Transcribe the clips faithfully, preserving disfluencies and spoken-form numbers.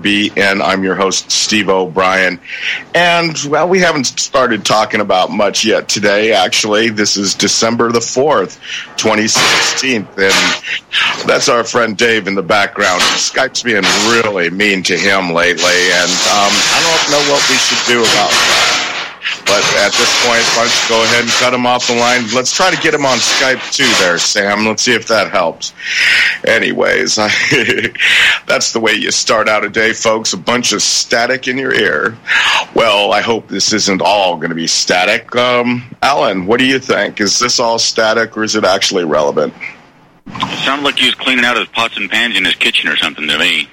B N. I'm your host, Steve O'Brien. And, well, we haven't started talking about much yet today, actually. This is December the fourth, twenty sixteen. And that's our friend Dave in the background. Skype's being really mean to him lately, and um, I don't know what we should do about that. But at this point, why don't you go ahead and cut him off the line? Let's try to get him on Skype too there, Sam. Let's see if that helps. Anyways, I, that's the way you start out a day, folks. A bunch of static in your ear. Well, I hope this isn't all going to be static. Um, Alan, what do you think? Is this all static, or is it actually relevant? It sounded like he was cleaning out his pots and pans in his kitchen or something to me.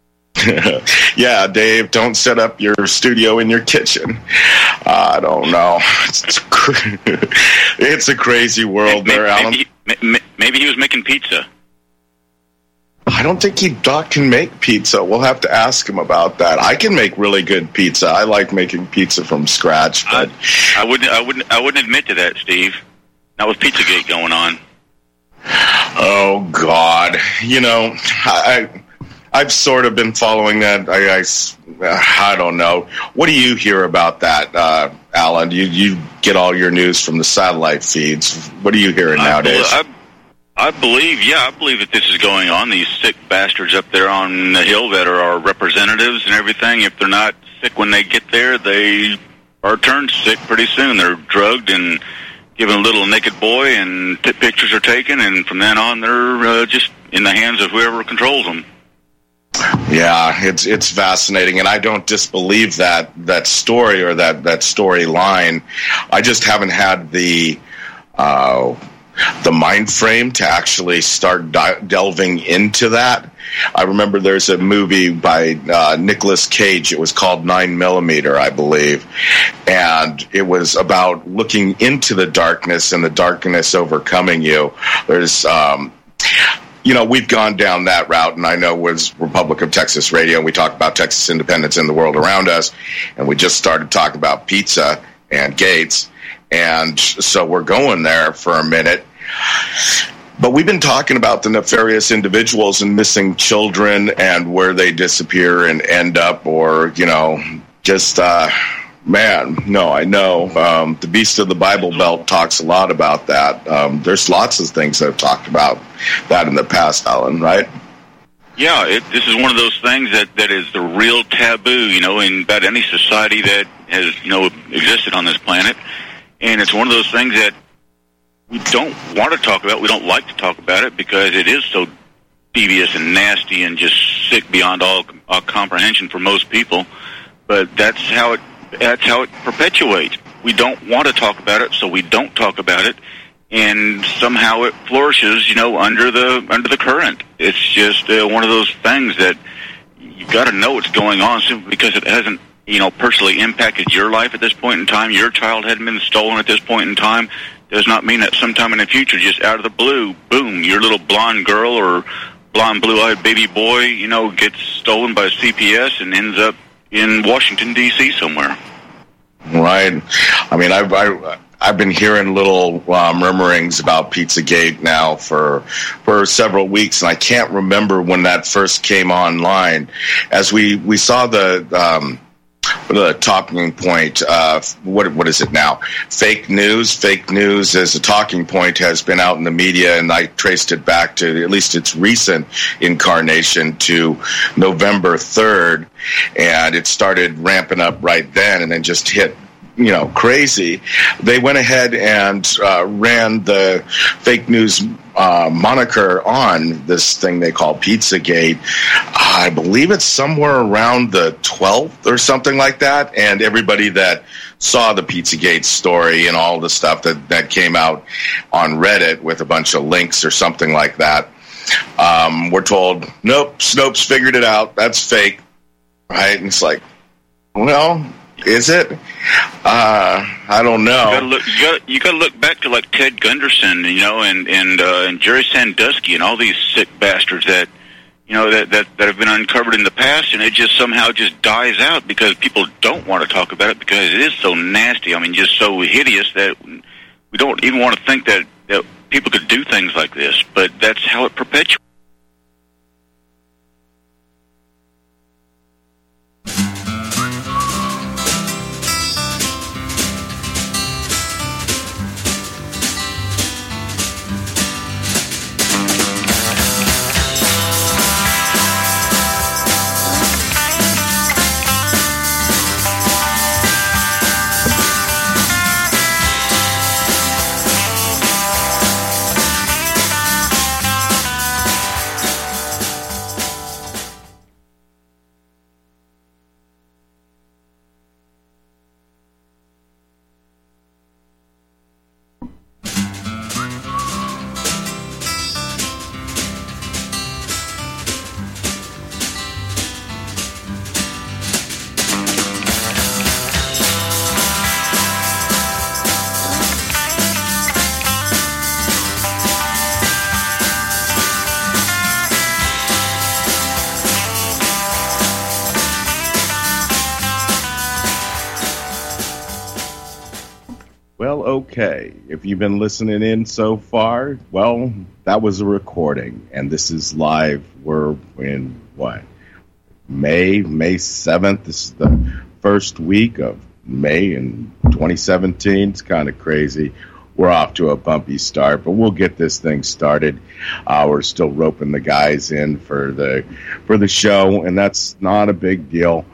Yeah, Dave, don't set up your studio in your kitchen. Uh, I don't know. It's, it's a crazy world maybe, there, Alan. Maybe, maybe he was making pizza. I don't think he Doc can make pizza. We'll have to ask him about that. I can make really good pizza. I like making pizza from scratch. But I, I wouldn't. I wouldn't. I wouldn't admit to that, Steve. Not with Pizzagate going on. Oh God! You know, I. I've sort of been following that. I, I, I don't know. What do you hear about that, uh, Alan? You you get all your news from the satellite feeds. What are you hearing I nowadays? Believe, I, I believe, yeah, I believe that this is going on. These sick bastards up there on the hill that are our representatives and everything, if they're not sick when they get there, they are turned sick pretty soon. They're drugged and given a little naked boy, and t- pictures are taken, and from then on, they're uh, just in the hands of whoever controls them. Yeah, it's it's fascinating, and I don't disbelieve that that story or that that storyline. I just haven't had the uh, the mind frame to actually start di- delving into that. I remember there's a movie by uh, Nicolas Cage. It was called Nine Millimeter, I believe, and it was about looking into the darkness and the darkness overcoming you. There's um, You know, we've gone down that route, and I know with Republic of Texas Radio, we talk about Texas independence in the world around us, and we just started talking about pizza and Gates, and so we're going there for a minute. But we've been talking about the nefarious individuals and missing children and where they disappear and end up, or, you know, just... uh Man, no, I know. Um, the Beast of the Bible Belt talks a lot about that. Um, there's lots of things that have talked about that in the past, Alan, right? Yeah, it, this is one of those things that, that is the real taboo, you know, in about any society that has, you know, existed on this planet. And it's one of those things that we don't want to talk about. We don't like to talk about it because it is so devious and nasty and just sick beyond all, all comprehension for most people. But that's how it That's how it perpetuates. We don't want to talk about it, so we don't talk about it, and somehow it flourishes, you know, under the under the current. It's just uh, one of those things that you've got to know what's going on simply because it hasn't, you know, personally impacted your life at this point in time. Your child hadn't been stolen at this point in time. Does not mean that sometime in the future, just out of the blue, boom, your little blonde girl or blonde blue-eyed baby boy, you know, gets stolen by C P S and ends up in Washington, D C somewhere. Right. I mean, I've, I, I've been hearing little uh, murmurings about Pizzagate now for for several weeks, and I can't remember when that first came online. As we, we saw the... Um, the talking point, uh, what what is it now? Fake news. Fake news as a talking point has been out in the media, and I traced it back to at least its recent incarnation to November third, and it started ramping up right then, and then just hit, you know, crazy. They went ahead and uh, ran the fake news uh, moniker on this thing they call Pizzagate. I believe it's somewhere around the twelfth or something like that, and everybody that saw the Pizzagate story and all the stuff that, that came out on Reddit with a bunch of links or something like that, um, we're told, nope, Snopes figured it out, that's fake, right? And it's like, well... Is it? Uh, I don't know. You gotta look. You gotta, you gotta look back to like Ted Gunderson, you know, and and uh, and Jerry Sandusky, and all these sick bastards that, you know, that, that that have been uncovered in the past, and it just somehow just dies out because people don't want to talk about it because it is so nasty. I mean, just so hideous that we don't even want to think that that people could do things like this. But that's how it perpetuates. okay. If you've been listening in so far, well, that was a recording, and this is live. We're in, what, May, May seventh. This is the first week of May in twenty seventeen. It's kind of crazy. We're off to a bumpy start, but we'll get this thing started. Uh, we're still roping the guys in for the for the show, and that's not a big deal.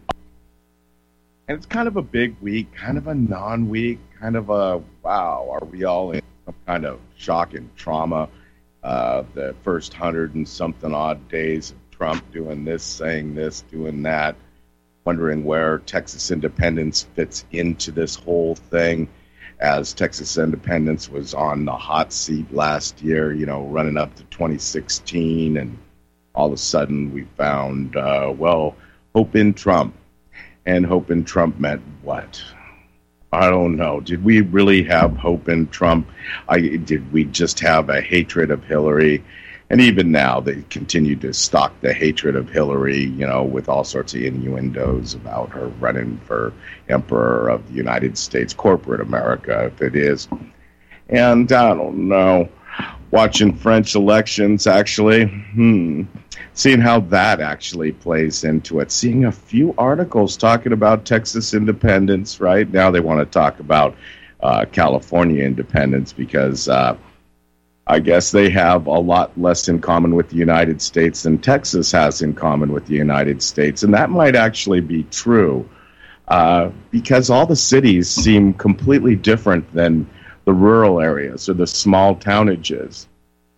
And it's kind of a big week, kind of a non-week, kind of a, wow, are we all in some kind of shock and trauma? Uh, the first hundred and something odd days of Trump doing this, saying this, doing that, wondering where Texas independence fits into this whole thing, as Texas independence was on the hot seat last year, you know, running up to twenty sixteen, and all of a sudden we found, uh, well, hope in Trump. And hope in Trump meant what? I don't know. Did we really have hope in Trump? I, did we just have a hatred of Hillary? And even now, they continue to stock the hatred of Hillary, you know, with all sorts of innuendos about her running for Emperor of the United States, corporate America, if it is. And I don't know. Watching French elections, actually, hmm, seeing how that actually plays into it. Seeing a few articles talking about Texas independence, right? Now they want to talk about uh, California independence because uh, I guess they have a lot less in common with the United States than Texas has in common with the United States. And that might actually be true uh, because all the cities seem completely different than the rural areas or the small townages.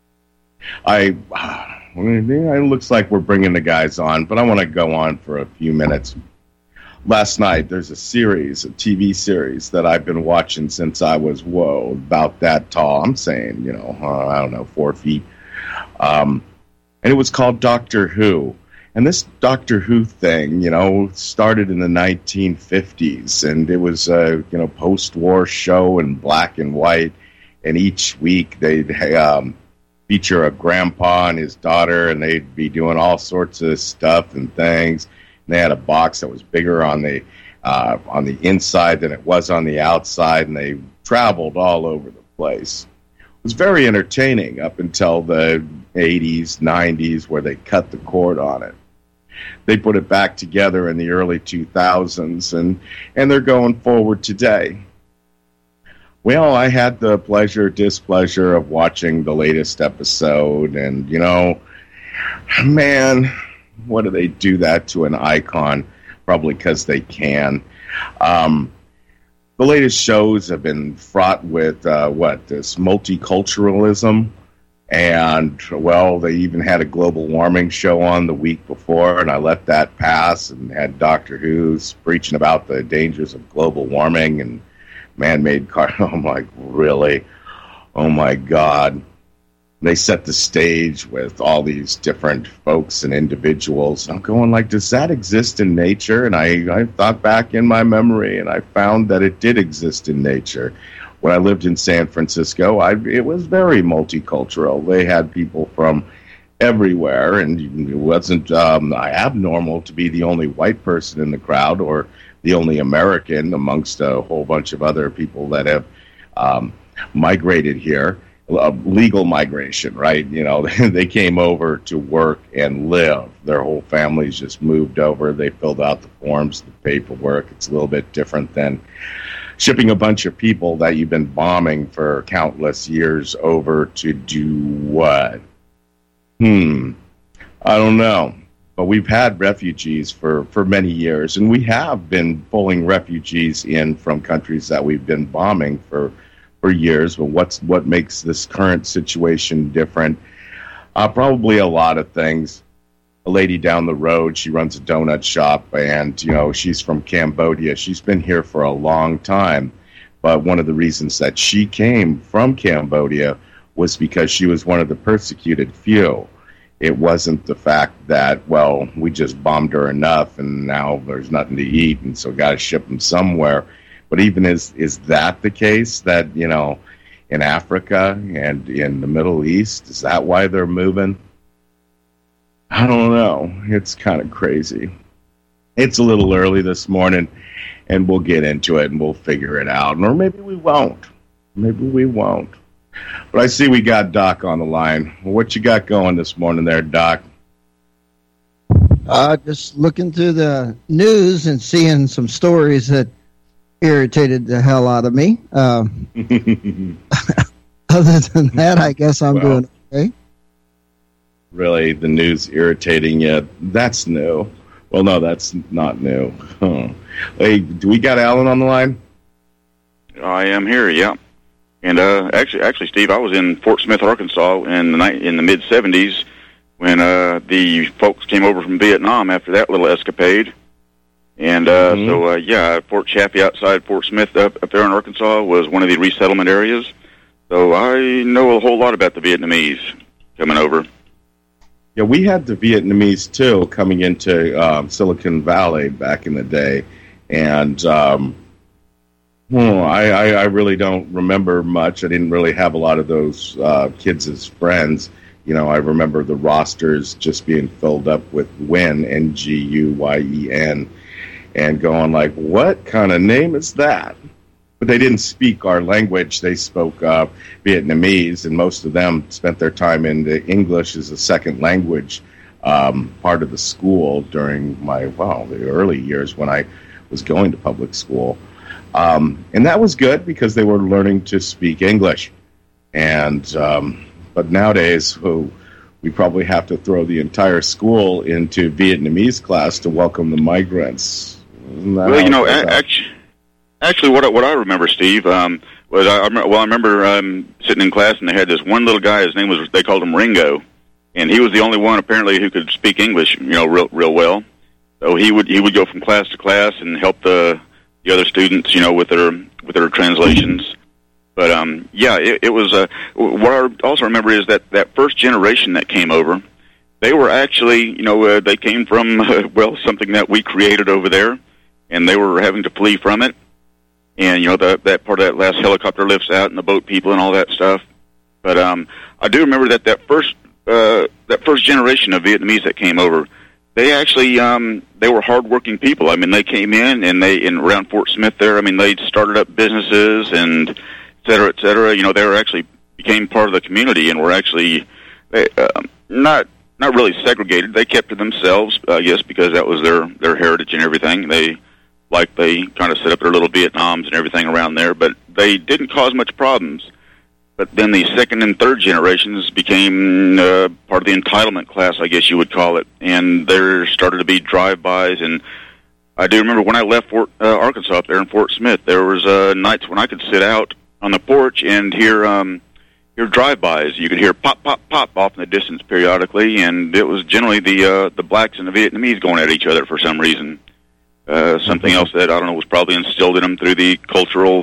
I, it looks like we're bringing the guys on, but I want to go on for a few minutes. Last night, there's a series, a T V series that I've been watching since I was, whoa, about that tall. I'm saying, you know, uh, I don't know, four feet. Um, and it was called Doctor Who. And this Doctor Who thing, you know, started in the nineteen fifties, and it was a, you know, post-war show in black and white, and each week they'd um, feature a grandpa and his daughter, and they'd be doing all sorts of stuff and things. And they had a box that was bigger on the uh, on the inside than it was on the outside, and they traveled all over the place. It was very entertaining up until the eighties, nineties, where they cut the cord on it. They put it back together in the early two thousands, and, and they're going forward today. Well, I had the pleasure, displeasure of watching the latest episode, and, you know, man, what do they do that to an icon? Probably because they can. Um, the latest shows have been fraught with, uh, what, this multiculturalism. And, well, they even had a global warming show on the week before, and I let that pass and had Doctor Who's preaching about the dangers of global warming and man-made cars. I'm like, really? Oh, my God. They set the stage with all these different folks and individuals. I'm going like, does that exist in nature? And I, I thought back in my memory, and I found that it did exist in nature. When I lived in San Francisco, I, it was very multicultural. They had people from everywhere, and it wasn't um, abnormal to be the only white person in the crowd or the only American amongst a whole bunch of other people that have um, migrated here. Uh, legal migration, right? You know, they came over to work and live. Their whole families just moved over. They filled out the forms, the paperwork. It's a little bit different than shipping a bunch of people that you've been bombing for countless years over to do what? Hmm. I don't know. But we've had refugees for, for many years, and we have been pulling refugees in from countries that we've been bombing for, for years. But what's what makes this current situation different? Uh, probably a lot of things. A lady down the road, she runs a donut shop, and, you know, she's from Cambodia. She's been here for a long time, but one of the reasons that she came from Cambodia was because she was one of the persecuted few. It wasn't the fact that, well, we just bombed her enough, and now there's nothing to eat, and so got to ship them somewhere. But even is is that the case, that, you know, in Africa and in the Middle East, is that why they're moving? I don't know. It's kind of crazy. It's a little early this morning, and we'll get into it, and we'll figure it out. Or maybe we won't. Maybe we won't. But I see we got Doc on the line. What you got going this morning there, Doc? Uh, just looking through the news and seeing some stories that irritated the hell out of me. Uh, other than that, I guess I'm well, doing okay. Really, the news irritating you? That's new. Well, no, that's not new. Huh. Hey, do we got Alan on the line? I am here, yeah. And uh, actually, actually, Steve, I was in Fort Smith, Arkansas, in the ni- in the mid seventies when uh, the folks came over from Vietnam after that little escapade. And uh, mm-hmm. so, uh, yeah, Fort Chaffee outside Fort Smith up, up there in Arkansas was one of the resettlement areas. So I know a whole lot about the Vietnamese coming over. Yeah, we had the Vietnamese, too, coming into um, Silicon Valley back in the day. And um, well, I, I, I really don't remember much. I didn't really have a lot of those uh, kids as friends. You know, I remember the rosters just being filled up with Nguyen, N G U Y E N, and going like, what kind of name is that? But they didn't speak our language. They spoke uh, Vietnamese, and most of them spent their time in the English as a second language um, part of the school during my, wow, the early years when I was going to public school. Um, and that was good because they were learning to speak English. And um, but nowadays, oh, we probably have to throw the entire school into Vietnamese class to welcome the migrants. Well, you know, actually, actually, what I, what I remember, Steve, um, was I, I well, I remember um, sitting in class and they had this one little guy. His name was, they called him Ringo, and he was the only one apparently who could speak English, you know, real real well. So he would he would go from class to class and help the the other students, you know, with their with their translations. But um, yeah, it, it was. Uh, what I also remember is that that first generation that came over, they were actually, you know, uh, they came from uh, well something that we created over there, and they were having to flee from it. And you know, the, that part of that last helicopter lifts out and the boat people and all that stuff. But um, I do remember that that first uh, that first generation of Vietnamese that came over, they actually um, they were hardworking people. I mean, they came in and they in around Fort Smith there. I mean, they started up businesses and et cetera, et cetera. You know, they were actually became part of the community and were actually they, uh, not not really segregated. They kept to themselves, I guess, because that was their their heritage and everything. They like they kind of set up their little Vietnams and everything around there, but they didn't cause much problems. But then the second and third generations became uh, part of the entitlement class, I guess you would call it, and there started to be drive-bys. And I do remember when I left Fort uh, Arkansas up there in Fort Smith, there was uh, nights when I could sit out on the porch and hear um, hear drive-bys. You could hear pop, pop, pop off in the distance periodically, and it was generally the uh, the blacks and the Vietnamese going at each other for some reason. Uh, something else that, I don't know, was probably instilled in them through the cultural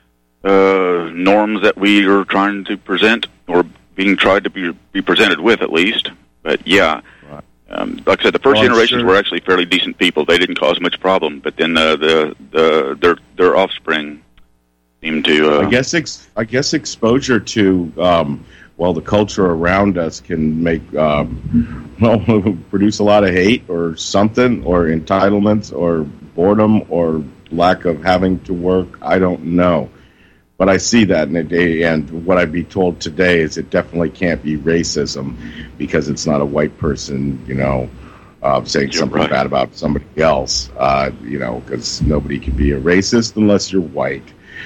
uh, norms that we are trying to present, or being tried to be, be presented with, at least. But, yeah, right. um, like I said, the first well, generations sure. were actually fairly decent people. They didn't cause much problem. But then uh, the, the their their offspring seemed to... Uh, I guess ex- I guess exposure to... Um, well, the culture around us can make, um, well, produce a lot of hate or something, or entitlements, or boredom, or lack of having to work. I don't know. But I see that in a day, and what I'd be told today is it definitely can't be racism because it's not a white person, you know, uh, saying you're something right. bad about somebody else, uh, you know, because nobody can be a racist unless you're white.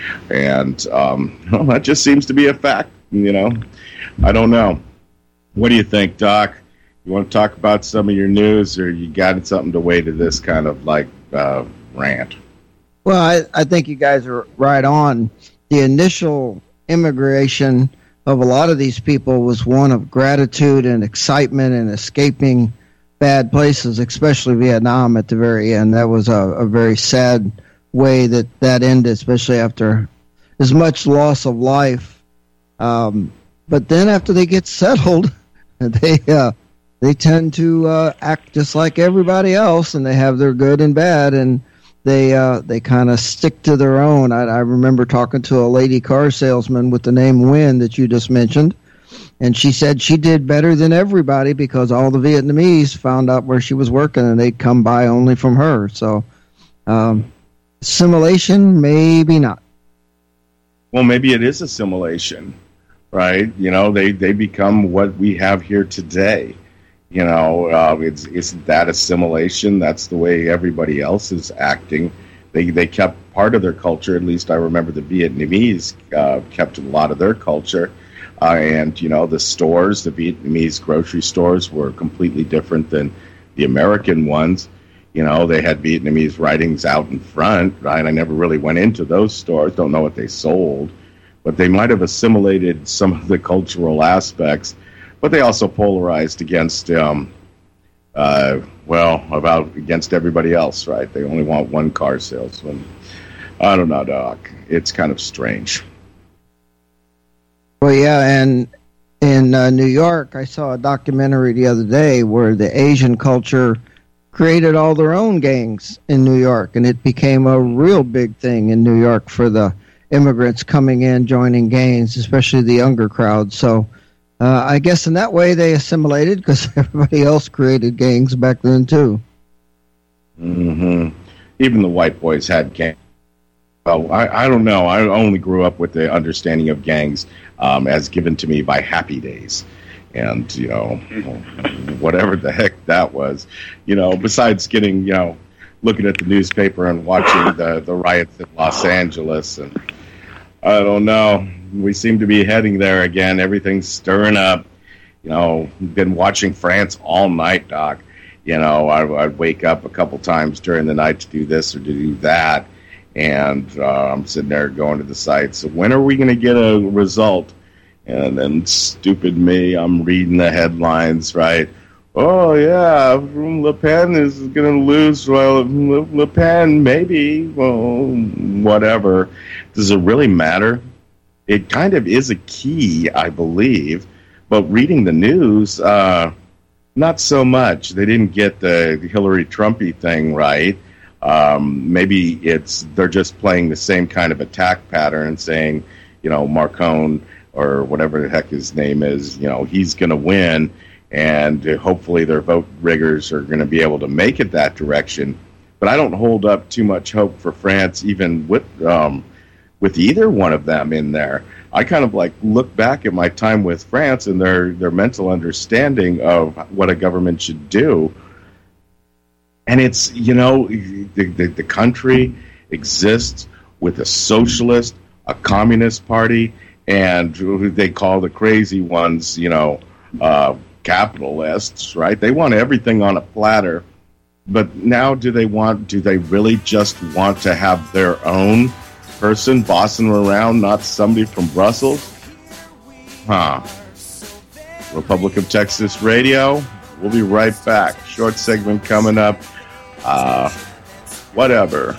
And um, well, that just seems to be a fact, you know. I don't know. What do you think, Doc? You want to talk about some of your news, or you got something to weigh to this kind of like uh, rant? Well, I, I think you guys are right on. The initial immigration of a lot of these people was one of gratitude and excitement and escaping bad places, especially Vietnam at the very end. That was a, a very sad way that that ended, especially after as much loss of life. Um But then after they get settled, they uh, they tend to uh, act just like everybody else, and they have their good and bad, and they uh, they kind of stick to their own. I, I remember talking to a lady car salesman with the name Nguyen that you just mentioned, and she said she did better than everybody because all the Vietnamese found out where she was working, and they'd come by only from her. So um, assimilation, maybe not. well, maybe it is assimilation, right? You know, they, they become what we have here today. You know, uh, it's it's that assimilation. That's the way everybody else is acting. They they kept part of their culture. At least I remember the Vietnamese uh, kept a lot of their culture. Uh, and, you know, the stores, the Vietnamese grocery stores were completely different than the American ones. You know, they had Vietnamese writings out in front, right? I never really went into those stores, don't know what they sold. But they might have assimilated some of the cultural aspects. But they also polarized against, um, uh, well, about against everybody else, right? They only want one car salesman. I don't know, Doc. It's kind of strange. Well, yeah, and in uh, New York, I saw a documentary the other day where the Asian culture created all their own gangs in New York, and it became a real big thing in New York for the immigrants coming in, joining gangs, especially the younger crowd. So uh, I guess in that way they assimilated because everybody else created gangs back then, too. Mm-hmm. Even the white boys had gangs. Well, I, I don't know. I only grew up with the understanding of gangs um, as given to me by Happy Days. And, you know, whatever the heck that was, you know, besides getting, you know, looking at the newspaper and watching the, the riots in Los Angeles. And I don't know. We seem to be heading there again. Everything's stirring up. You know, been watching France all night, Doc. You know, I, I'd wake up a couple times during the night to do this or to do that. And uh, I'm sitting there going to the site. So when are we going to get a result? And then stupid me, I'm reading the headlines, right? Oh, yeah, Le Pen is going to lose. Well, Le Pen, maybe. Well, whatever. Does it really matter? It kind of is a key, I believe. But reading the news, uh, not so much. They didn't get the Hillary Trumpy thing right. Um, maybe it's they're just playing the same kind of attack pattern and saying, you know, Marcone or whatever the heck his name is, you know, he's going to win, and hopefully their vote riggers are going to be able to make it that direction. But I don't hold up too much hope for France, even with um, with either one of them in there. I kind of like look back at my time with France and their their mental understanding of what a government should do. And it's, you know, the, the, the country exists with a socialist, a communist party, and who they call the crazy ones, you know, uh, capitalists, right? They want everything on a platter. But now do they want, do they really just want to have their own person bossing around, not somebody from Brussels? Huh. Republic of Texas Radio. We'll be right back. Short segment coming up. Uh, whatever.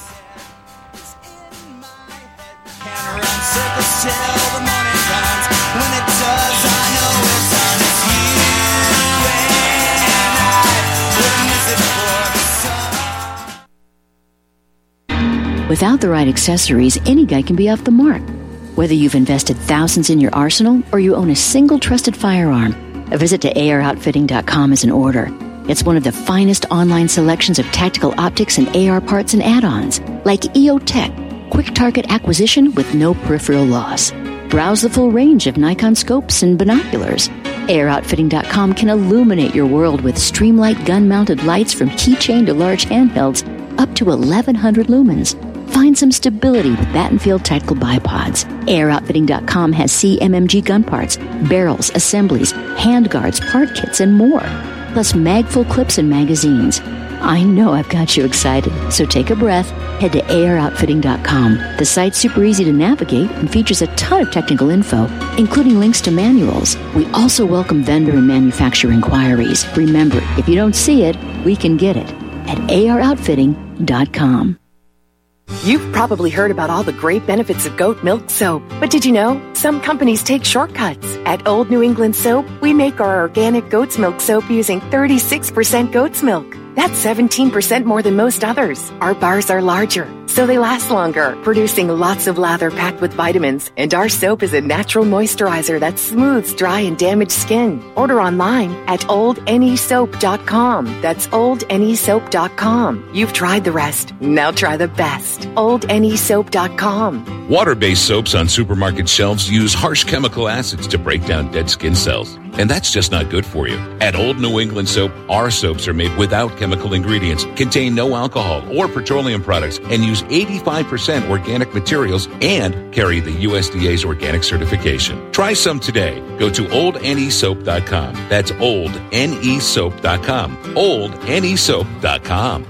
Without the right accessories, any guy can be off the mark. Whether you've invested thousands in your arsenal or you own a single trusted firearm, a visit to A R outfitting dot com is in order. It's one of the finest online selections of tactical optics and A R parts and add-ons, like E O Tech, quick target acquisition with no peripheral loss. Browse the full range of Nikon scopes and binoculars. A R outfitting dot com can illuminate your world with Streamlight gun-mounted lights from keychain to large handhelds up to eleven hundred lumens. Find some stability with Battenfield Tactical Bipods. A R outfitting dot com has C M M G gun parts, barrels, assemblies, handguards, part kits, and more. Plus mag-full clips and magazines. I know I've got you excited, so take a breath. Head to A R outfitting dot com. The site's super easy to navigate and features a ton of technical info, including links to manuals. We also welcome vendor and manufacturer inquiries. Remember, if you don't see it, we can get it at A R outfitting dot com. You've probably heard about all the great benefits of goat milk soap, but did you know some companies take shortcuts? At Old New England Soap, we make our organic goat's milk soap using thirty-six percent goat's milk. That's seventeen percent more than most others. Our bars are larger, so they last longer, producing lots of lather packed with vitamins. And our soap is a natural moisturizer that smooths dry and damaged skin. Order online at old ne soap dot com. That's old ne soap dot com. You've tried the rest. Now try the best. old ne soap dot com. Water-based soaps on supermarket shelves use harsh chemical acids to break down dead skin cells. And that's just not good for you. At Old New England Soap, our soaps are made without chemical ingredients, contain no alcohol or petroleum products, and use eighty-five percent organic materials and carry the U S D A's organic certification. Try some today. Go to old ne soap dot com. That's old ne soap dot com. old ne soap dot com.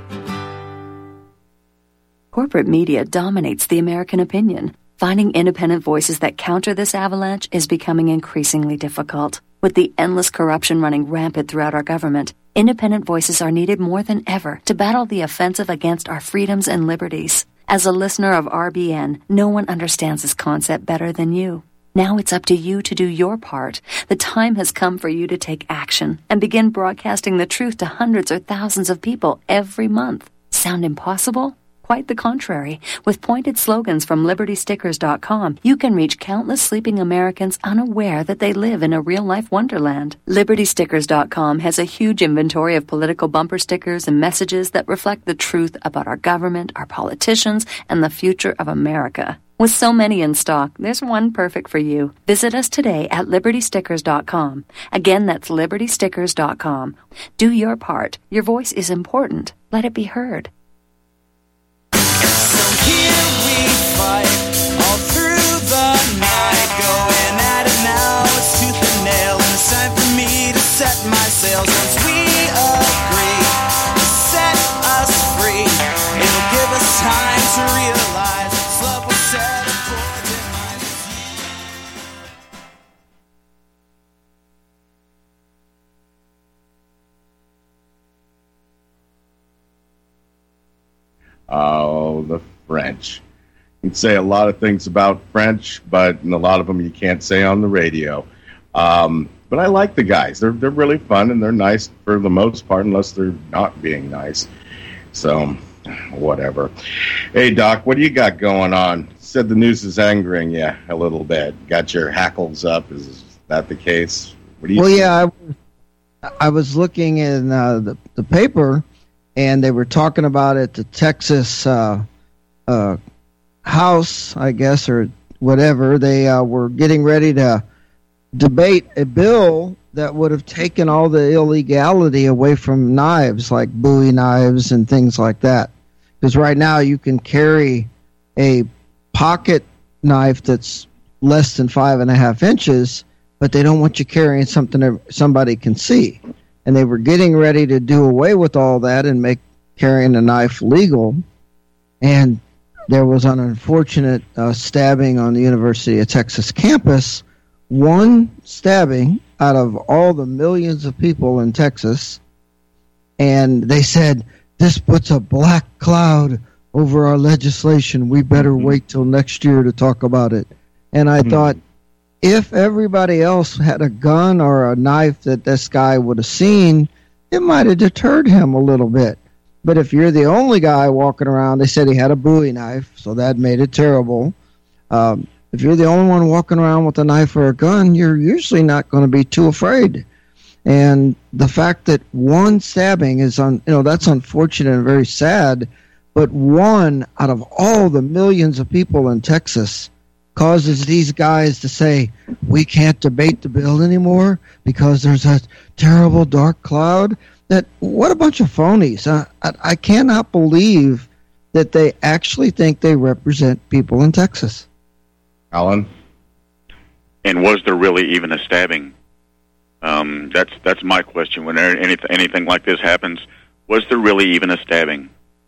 Corporate media dominates the American opinion. Finding independent voices that counter this avalanche is becoming increasingly difficult. With the endless corruption running rampant throughout our government, independent voices are needed more than ever to battle the offensive against our freedoms and liberties. As a listener of R B N, no one understands this concept better than you. Now it's up to you to do your part. The time has come for you to take action and begin broadcasting the truth to hundreds or thousands of people every month. Sound impossible? Quite the contrary. With pointed slogans from liberty stickers dot com, you can reach countless sleeping Americans unaware that they live in a real-life wonderland. liberty stickers dot com has a huge inventory of political bumper stickers and messages that reflect the truth about our government, our politicians, and the future of America. With so many in stock, there's one perfect for you. Visit us today at liberty stickers dot com. Again, that's liberty stickers dot com. Do your part. Your voice is important. Let it be heard. Here we fight all through the night, going at it now, it's tooth and nail, and it's time for me to set my sails. Once we agree to set us free, it'll give us time to realize this love was set for behind us. Oh, the French. You can say a lot of things about French, but a lot of them you can't say on the radio. Um, but I like the guys. They're they're really fun and they're nice for the most part, unless they're not being nice. So, whatever. Hey, Doc, what do you got going on? Said the news is angering you a little bit. Got your hackles up. Is that the case? What do you well, think? yeah, I, I was looking in uh, the the paper, and they were talking about it. The Texas uh, uh, House, I guess, or whatever, they uh, were getting ready to debate a bill that would have taken all the illegality away from knives, like Bowie knives and things like that. Because right now you can carry a pocket knife that's less than five and a half inches, but they don't want you carrying something that somebody can see. And they were getting ready to do away with all that and make carrying a knife legal. And there was an unfortunate uh, stabbing on the University of Texas campus. One stabbing out of all the millions of people in Texas. And they said, this puts a black cloud over our legislation. We better mm-hmm. wait till next year to talk about it. And I mm-hmm. thought, if everybody else had a gun or a knife that this guy would have seen, it might have deterred him a little bit. But if you're the only guy walking around, they said he had a Bowie knife, so that made it terrible. Um, if you're the only one walking around with a knife or a gun, you're usually not going to be too afraid. And the fact that one stabbing is, un, you know, that's unfortunate and very sad, but one out of all the millions of people in Texas causes these guys to say, we can't debate the bill anymore because there's a terrible dark cloud. That what a bunch of phonies. Uh, I, I cannot believe that they actually think they represent people in Texas. Alan? And was there really even a stabbing? Um, that's that's my question. When there, anything, anything like this happens, was there really even a stabbing?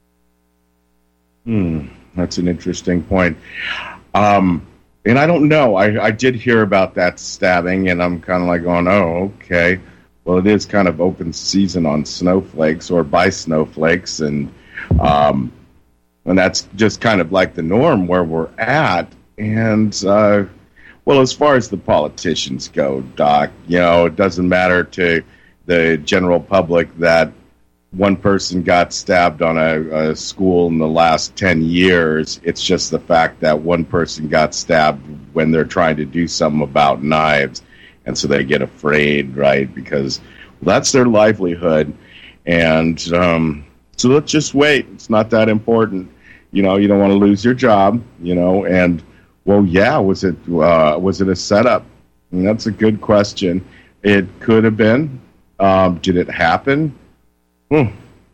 Hmm, that's an interesting point. Um, and I don't know. I, I did hear about that stabbing, and I'm kind of like going, oh, okay. Well, it is kind of open season on snowflakes or by snowflakes, and um, and that's just kind of like the norm where we're at. And, uh, well, as far as the politicians go, Doc, you know, it doesn't matter to the general public that one person got stabbed on a, a school in the last ten years. It's just the fact that one person got stabbed when they're trying to do something about knives. And so they get afraid, right? Because that's their livelihood. And um, so let's just wait. It's not that important. You know, you don't want to lose your job, you know. And, well, yeah, was it uh, was it a setup? And that's a good question. It could have been. Um, did it happen? Hmm.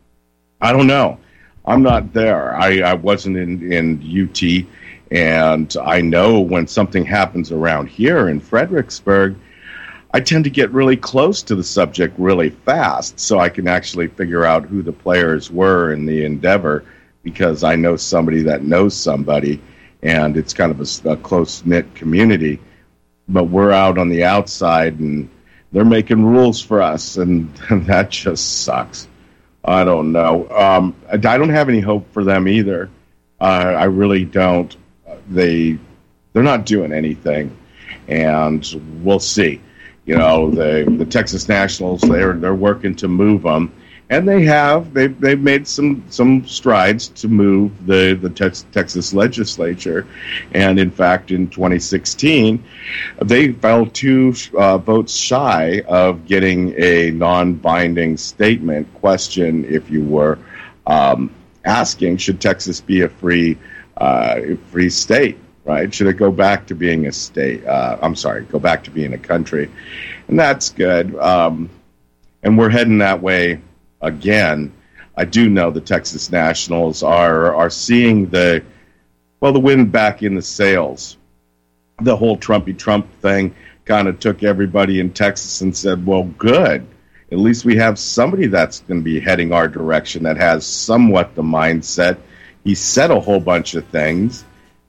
I don't know. I'm not there. I, I wasn't in, in U T, and I know when something happens around here in Fredericksburg, I tend to get really close to the subject really fast so I can actually figure out who the players were in the endeavor, because I know somebody that knows somebody, and it's kind of a, a close-knit community. But we're out on the outside, and they're making rules for us, and, and that just sucks. I don't know. Um, I don't have any hope for them either. Uh, I really don't. They, they're not doing anything, and we'll see. You know, the the Texas Nationals, they're they're working to move them, and they have they've they've made some some strides to move the the tex- Texas legislature, and in fact, in twenty sixteen, they fell two uh, votes shy of getting a non-binding statement question, if you were um, asking, should Texas be a free uh, free state? Right? Should it go back to being a state? Uh, I'm sorry, go back to being a country. And that's good. Um, and we're heading that way again. I do know the Texas Nationals are are seeing the, well, the wind back in the sails. The whole Trumpy Trump thing kind of took everybody in Texas and said, well, good. At least we have somebody that's going to be heading our direction that has somewhat the mindset. He said a whole bunch of things.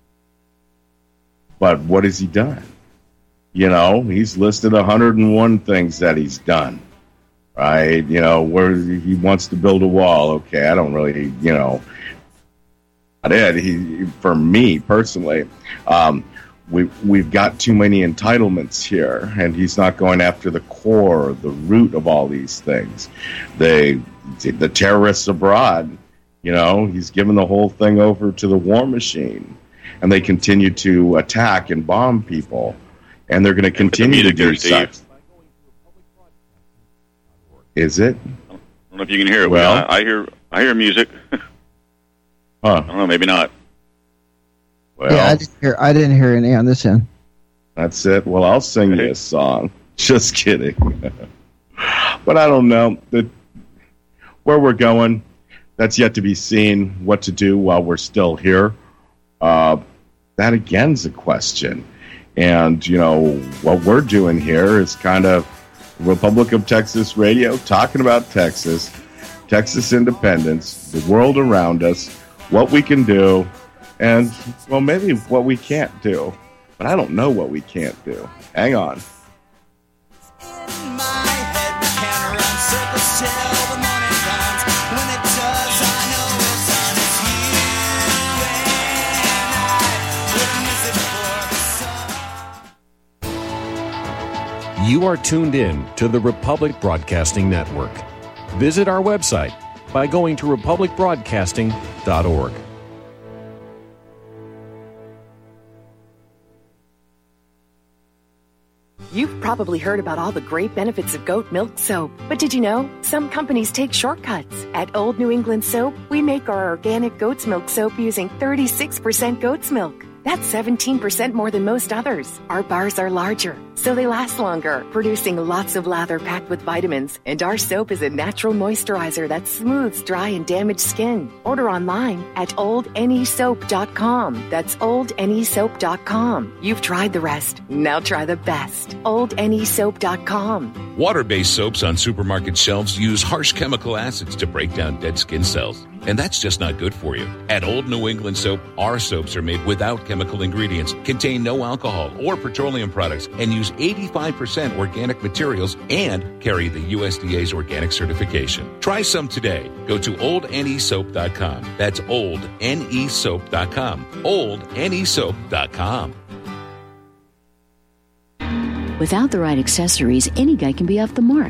But what has he done? You know, he's listed one hundred one things that he's done, right? You know, where he wants to build a wall. Okay, I don't really, you know, not it. He, for me personally, um, we, we've got too many entitlements here, and he's not going after the core, the root of all these things. They, the terrorists abroad, you know, he's given the whole thing over to the war machine. And they continue to attack and bomb people. And they're going to continue to do such. Is it? I don't know if you can hear it. Well, I, I hear I hear music. Huh. I don't know, maybe not. Well, yeah, I didn't hear, I didn't hear any on this end. That's it. Well, I'll sing this song. Just kidding. But I don't know. The, where we're going, that's yet to be seen. What to do while we're still here. Uh, that again's a question. And, you know, what we're doing here is kind of Republic of Texas Radio, talking about Texas, Texas independence, the world around us, what we can do, and, well, maybe what we can't do. But I don't know what we can't do. Hang on. In my head, we can run circles till the morning comes. When it does, I know it's on. It's you and I wouldn't miss it for the sun. You are tuned in to the Republic Broadcasting Network. Visit our website by going to republic broadcasting dot org. You've probably heard about all the great benefits of goat milk soap, but did you know some companies take shortcuts? At Old New England Soap, we make our organic goat's milk soap using thirty-six percent goat's milk. That's seventeen percent more than most others. Our bars are larger, so they last longer, producing lots of lather packed with vitamins. And our soap is a natural moisturizer that smooths dry and damaged skin. Order online at old n e soap dot com. That's old n e soap dot com. You've tried the rest. Now try the best. old n e soap dot com. Water-based soaps on supermarket shelves use harsh chemical acids to break down dead skin cells. And that's just not good for you. At Old New England Soap, our soaps are made without chemical ingredients, contain no alcohol or petroleum products, and use eighty-five percent organic materials and carry the U S D A's organic certification. Try some today. Go to old n e soap dot com. That's old n e soap dot com. old n e soap dot com. Without the right accessories, any guy can be off the mark.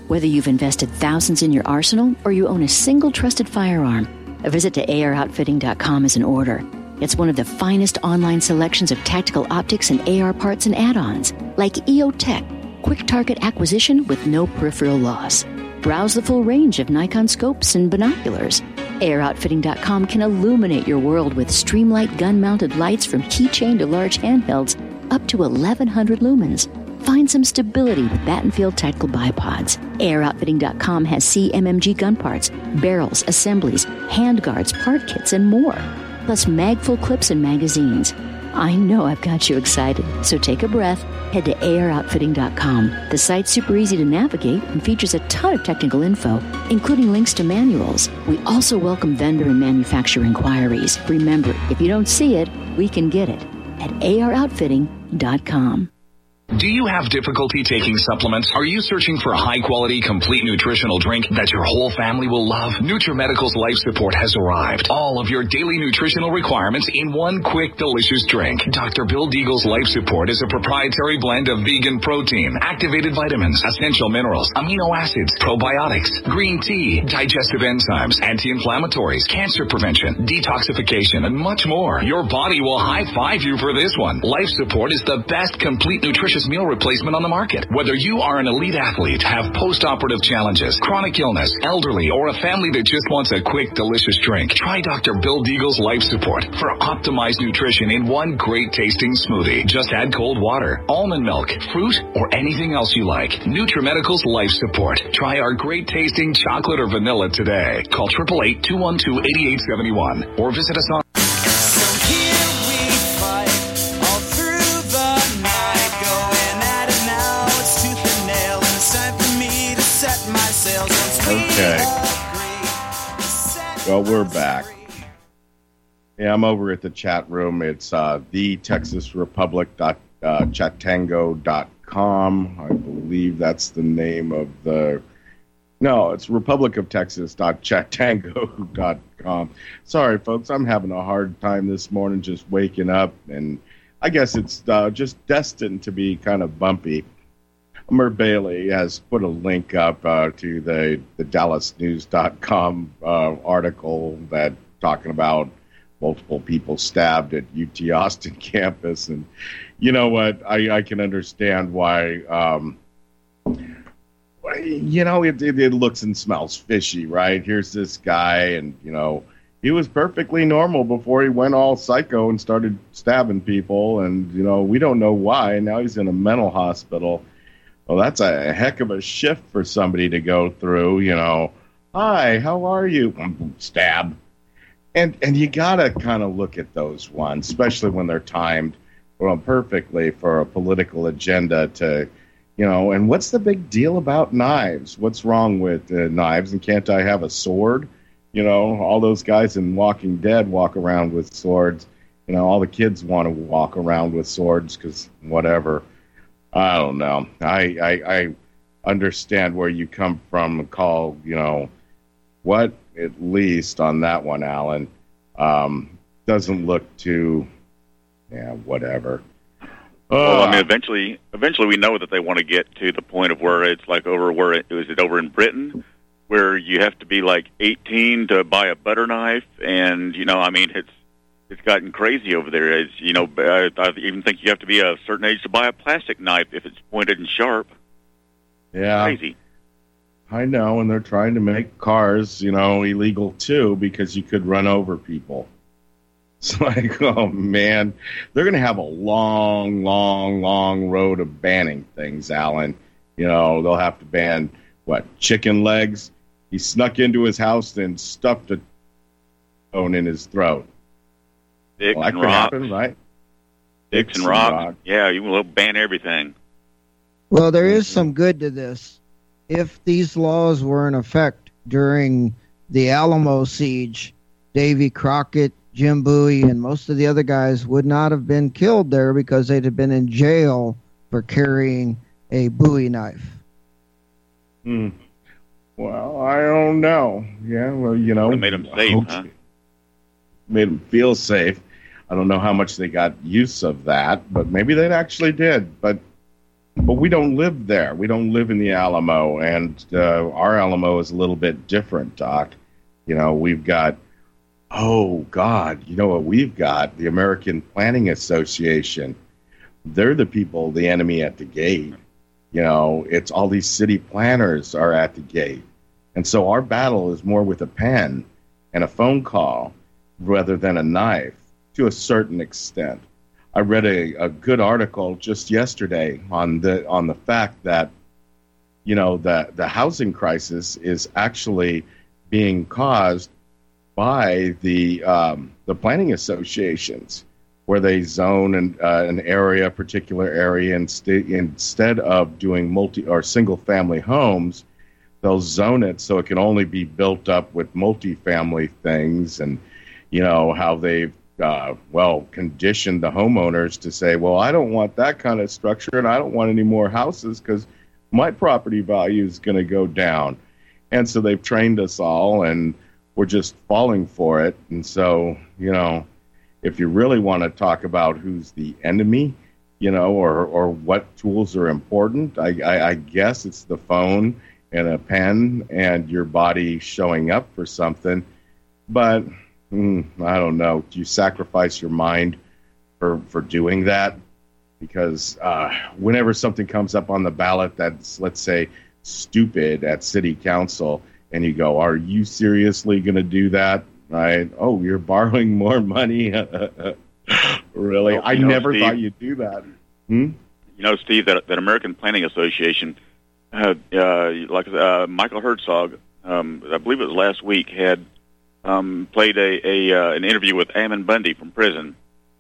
Whether you've invested thousands in your arsenal or you own a single trusted firearm, a visit to A R outfitting dot com is in order. It's one of the finest online selections of tactical optics and A R parts and add-ons, like E O Tech, quick target acquisition with no peripheral loss. Browse the full range of Nikon scopes and binoculars. A R outfitting dot com can illuminate your world with Streamlight gun-mounted lights from keychain to large handhelds up to eleven hundred lumens. Find some stability with Battenfield Tactical Bipods. A R outfitting dot com has C M M G gun parts, barrels, assemblies, handguards, part kits, and more. Plus mag-full clips and magazines. I know I've got you excited, so take a breath. Head to A R outfitting dot com. The site's super easy to navigate and features a ton of technical info, including links to manuals. We also welcome vendor and manufacturer inquiries. Remember, if you don't see it, we can get it at A R outfitting dot com. Do you have difficulty taking supplements? Are you searching for a high-quality, complete nutritional drink that your whole family will love? NutriMedical's Life Support has arrived. All of your daily nutritional requirements in one quick, delicious drink. Doctor Bill Deagle's Life Support is a proprietary blend of vegan protein, activated vitamins, essential minerals, amino acids, probiotics, green tea, digestive enzymes, anti-inflammatories, cancer prevention, detoxification, and much more. Your body will high-five you for this one. Life Support is the best complete nutritious meal replacement on the market. Whether you are an elite athlete, have post-operative challenges, chronic illness, elderly, or a family that just wants a quick, delicious drink, try Doctor Bill Deagle's Life Support for optimized nutrition in one great-tasting smoothie. Just add cold water, almond milk, fruit, or anything else you like. NutriMedical's Life Support. Try our great-tasting chocolate or vanilla today. Call eight eight eight, two one two, eight eight seven one or visit us on Okay. Well, we're back. Yeah, I'm over at the chat room. It's uh, the texas republic dot chatango dot com. I believe that's the name of the... No, it's republic of texas dot chatango dot com. Sorry, folks, I'm having a hard time this morning just waking up, and I guess it's uh, just destined to be kind of bumpy. Mer Bailey has put a link up uh, to the, the dallas news dot com uh, article that talking about multiple people stabbed at U T Austin campus. And you know what? I, I can understand why, um, you know, it, it, it looks and smells fishy, right? Here's this guy, and, you know, he was perfectly normal before he went all psycho and started stabbing people. And, you know, we don't know why. Now he's in a mental hospital. Well, that's a heck of a shift for somebody to go through, you know. Hi, how are you? Stab. And and you got to kind of look at those ones, especially when they're timed well, perfectly for a political agenda to, you know, and what's the big deal about knives? What's wrong with uh, knives? And can't I have a sword? You know, all those guys in Walking Dead walk around with swords. You know, all the kids want to walk around with swords because whatever. I don't know. I, I I understand where you come from and call, you know, what at least on that one, Alan, um, doesn't look too, yeah, whatever. Well, Uh, I mean, eventually, eventually we know that they want to get to the point of where it's like over where it is it over in Britain, where you have to be like eighteen to buy a butter knife, and you know, I mean, it's. It's gotten crazy over there. As you know, I, I even think you have to be a certain age to buy a plastic knife if it's pointed and sharp. Yeah, Crazy. I know, and they're trying to make cars, you know, illegal too because you could run over people. It's like, oh man, they're going to have a long, long, long road of banning things, Alan. You know, they'll have to ban what chicken legs. He snuck into his house and stuffed a bone in his throat. Dicks Well, that and could rocks. happen, right? Dicks and rocks. Yeah, you will ban everything. Well, there is some good to this. If these laws were in effect during the Alamo siege, Davy Crockett, Jim Bowie, and most of the other guys would not have been killed there because they'd have been in jail for carrying a Bowie knife. Hmm. Well, I don't know. Yeah, well, you know. Would've made 'em safe, hope- huh? Made them feel safe. I don't know how much they got use of that, but maybe they actually did. But but we don't live there. We don't live in the Alamo, and uh, our Alamo is a little bit different, Doc. You know, we've got, oh, God, you know what we've got? The American Planning Association. They're the people, the enemy at the gate. You know, it's all these city planners are at the gate. And so our battle is more with a pen and a phone call rather than a knife to a certain extent. I read a, a good article just yesterday on the on the fact that, you know, the, the housing crisis is actually being caused by the um, the planning associations, where they zone an, uh, an area, a particular area, and st- instead of doing multi or single family homes, they'll zone it so it can only be built up with multifamily things. And, you know, how they've, uh, well, conditioned the homeowners to say, well, I don't want that kind of structure and I don't want any more houses because my property value is going to go down. And so they've trained us all and we're just falling for it. And so, you know, if you really want to talk about who's the enemy, you know, or, or what tools are important, I, I, I guess it's the phone and a pen and your body showing up for something. But mm, I don't know. Do you sacrifice your mind for, for doing that? Because uh, whenever something comes up on the ballot that's, let's say, stupid at city council, and you go, are you seriously going to do that? Right? Oh, you're borrowing more money. Really? Well, I know, never Steve, thought you'd do that. Hmm? You know, Steve, that, that American Planning Association, uh, uh, like uh, Michael Herzog, um, I believe it was last week, had um, played a, a uh, an interview with Ammon Bundy from prison.